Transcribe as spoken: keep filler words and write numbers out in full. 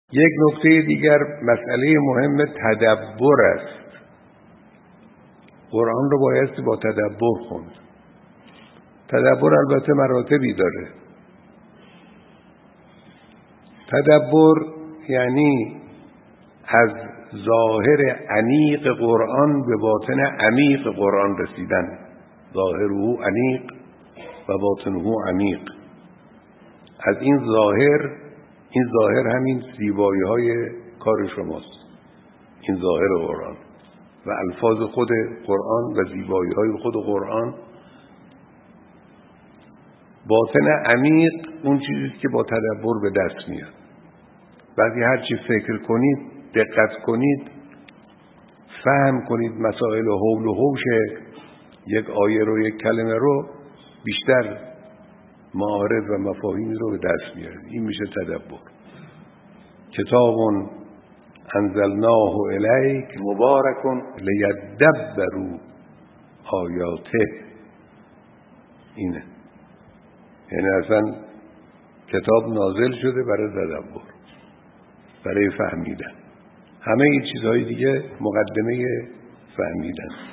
یک نکته دیگر مسئله مهم تدبر است. قرآن رو بایستی با تدبر خوند. تدبر البته مراتبی داره. تدبر یعنی از ظاهر عمیق قرآن به باطن عمیق قرآن رسیدن. ظاهره عمیق و باطنه عمیق. از این ظاهر، این ظاهر همین زیبایی های کار شماست، این ظاهر قرآن و الفاظ خود قرآن و زیبایی های خود قرآن. باطن عمیق اون چیزی که با تدبر به دست میاد. بعضی هر چی فکر کنید، دقت کنید، فهم کنید مسائل حول و حوش یک آیه رو، یک کلمه رو، بیشتر معارف و مفاهیم رو به دست میارید. این میشه تدبر. کتاب انزلناه الیک مبارک لیدبروا آیاته. اینه، یعنی اصلا کتاب نازل شده برای تدبر، برای فهمیدن. همه این چیزهای دیگه مقدمه فهمیدن.